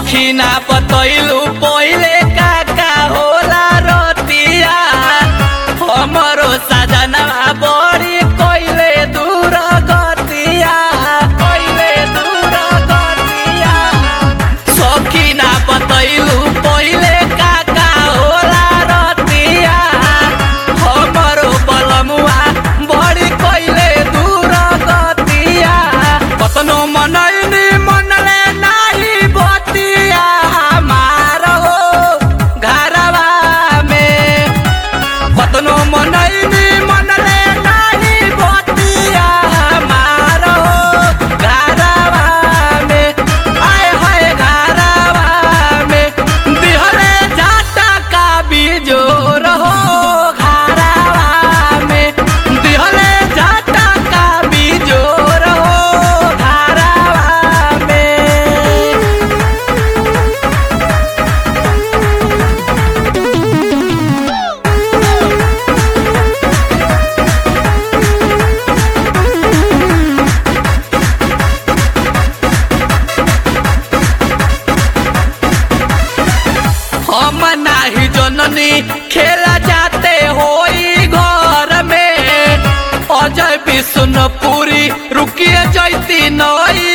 सखी ना बतैलू पहिले का होला रतिया हमरो सजना बड़ी कइले दूर गतिया सखी ना बतैलू पहिले का होला रतिया हमरो बलमुआ बड़ी कइले दूर गतिया कतनो मनैनी मनले नाही बतिया हमार हो घरवा में कतनो मनैनी मनले नाही बतिया हमार हो घरवा में आए हाय घरवा में दिहले जाता का बिजोर हो घरवा में दिहले जाता का बिजोर हो घरवा में। हम नाही जननी खेला जाते होई घर में अजय विष्णुपुरी रुकिए जैती नई